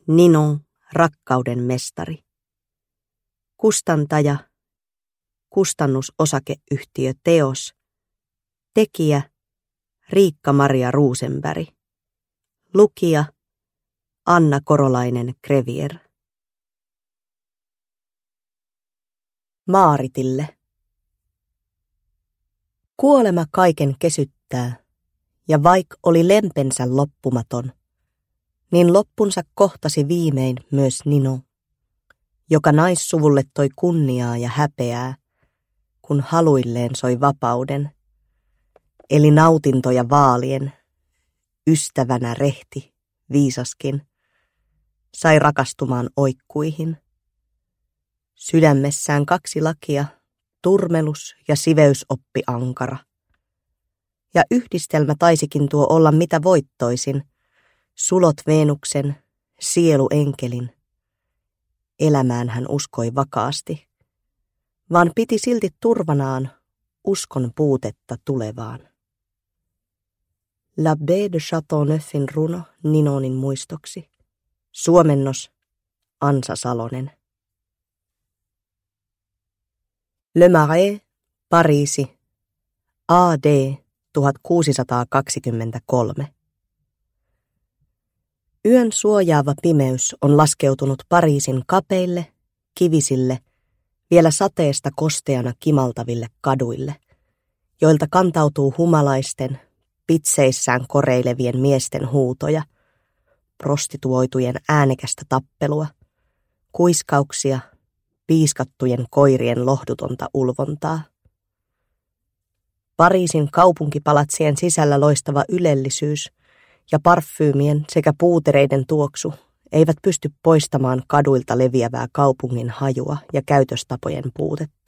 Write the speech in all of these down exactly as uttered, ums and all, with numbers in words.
Ninon, rakkauden mestari. Kustantaja, kustannusosakeyhtiö Teos. Tekijä, Riikka-Maria Rosenberg. Lukija, Anna Korolainen-Crevier. Maaritille. Kuolema kaiken kesyttää, ja vaik oli lempensä loppumaton, niin loppunsa kohtasi viimein myös Ninon, joka naissuvulle toi kunniaa ja häpeää, kun haluilleen soi vapauden, eli nautintoja vaalien, ystävänä rehti, viisaskin, sai rakastumaan oikkuihin. Sydämessään kaksi lakia, turmelus ja siveysoppi ankara. Ja yhdistelmä taisikin tuo olla mitä voittoisin, sulot Veenuksen, sielu enkelin. Elämään hän uskoi vakaasti, vaan piti silti turvanaan uskon puutetta tulevaan. L'Abbé de Châteauneufin runo Ninonin muistoksi. Suomennos Ansa Salonen. Le Marais, Pariisi, A D tuhatkuusisataakaksikymmentäkolme. Yön suojaava pimeys on laskeutunut Pariisin kapeille, kivisille, vielä sateesta kosteana kimaltaville kaduille, joilta kantautuu humalaisten, pitseissään koreilevien miesten huutoja, prostituoitujen äänekästä tappelua, kuiskauksia, piiskattujen koirien lohdutonta ulvontaa. Pariisin kaupunkipalatsien sisällä loistava ylellisyys ja parfyymien sekä puutereiden tuoksu eivät pysty poistamaan kaduilta leviävää kaupungin hajua ja käytöstapojen puutetta.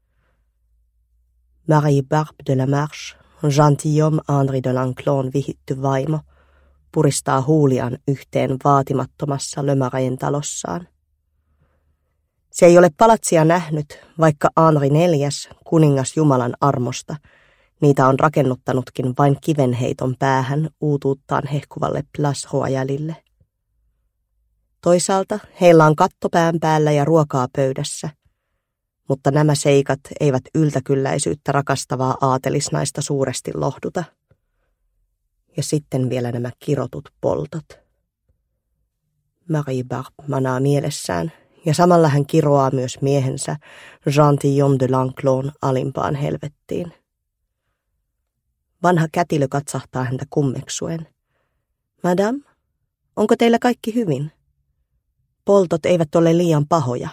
Marie Barbe de la Marche, gentilhomme Henri de Lanclon vihitty vaimo, puristaa huuliaan yhteen vaatimattomassa Le Maraisen talossaan. Se ei ole palatsia nähnyt, vaikka Henri neljäs, kuningas Jumalan armosta, niitä on rakennuttanutkin vain kivenheiton päähän uutuuttaan hehkuvalle Place Royalille. Toisaalta heillä on katto pään päällä ja ruokaa pöydässä, mutta nämä seikat eivät yltäkylläisyyttä rakastavaa aatelisnaista suuresti lohduta. Ja sitten vielä nämä kirotut poltot. Marie Barbe manaa mielessään, ja samalla hän kiroaa myös miehensä Gentilhomme de Lanclon alimpaan helvettiin. Vanha kätilö katsahtaa häntä kummeksuen. Madame, onko teillä kaikki hyvin? Poltot eivät ole liian pahoja.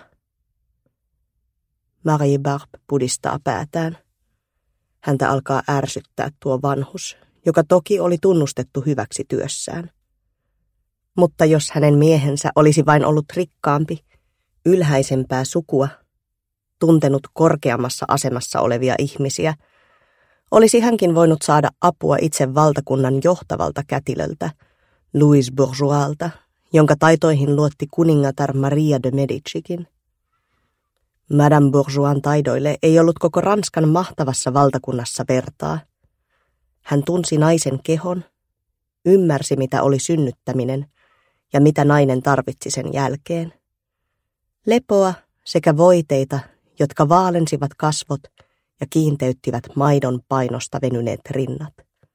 Marie Barbe pudistaa päätään. Häntä alkaa ärsyttää tuo vanhus, joka toki oli tunnustettu hyväksi työssään. Mutta jos hänen miehensä olisi vain ollut rikkaampi, ylhäisempää sukua, tuntenut korkeammassa asemassa olevia ihmisiä, olisi hänkin voinut saada apua itse valtakunnan johtavalta kätilöltä, Louis Bourgeoiselta, jonka taitoihin luotti kuningatar Maria de Medicikin. Madame Bourgeoisin taidoille ei ollut koko Ranskan mahtavassa valtakunnassa vertaa. Hän tunsi naisen kehon, ymmärsi mitä oli synnyttäminen ja mitä nainen tarvitsi sen jälkeen. Lepoa sekä voiteita, jotka vaalensivat kasvot ja kiinteyttivät maidon painosta venyneet rinnat.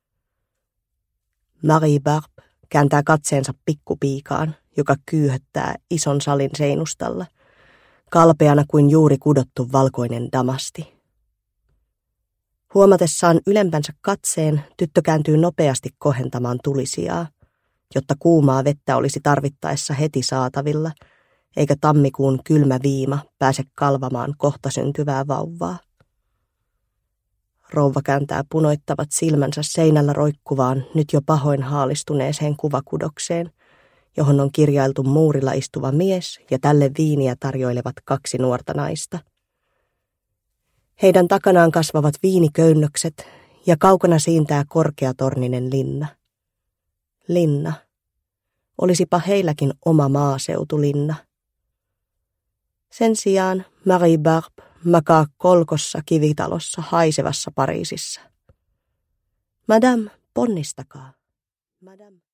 Marie Barbe kääntää katseensa pikkupiikaan, joka kyyhöttää ison salin seinustalla, kalpeana kuin juuri kudottu valkoinen damasti. Huomatessaan ylempänsä katseen, tyttö kääntyy nopeasti kohentamaan tulisijaa, jotta kuumaa vettä olisi tarvittaessa heti saatavilla, eikä tammikuun kylmä viima pääse kalvamaan kohta syntyvää vauvaa. Rouva kääntää punoittavat silmänsä seinällä roikkuvaan, nyt jo pahoin haalistuneeseen kuvakudokseen, johon on kirjailtu muurilla istuva mies ja tälle viiniä tarjoilevat kaksi nuorta naista. Heidän takanaan kasvavat viiniköynnökset ja kaukana siintää korkeatorninen linna. Linna. Olisipa heilläkin oma maaseutulinna. Sen sijaan Marie Barbe makaa kolkossa kivitalossa haisevassa Pariisissa. Madame, ponnistakaa. Madame.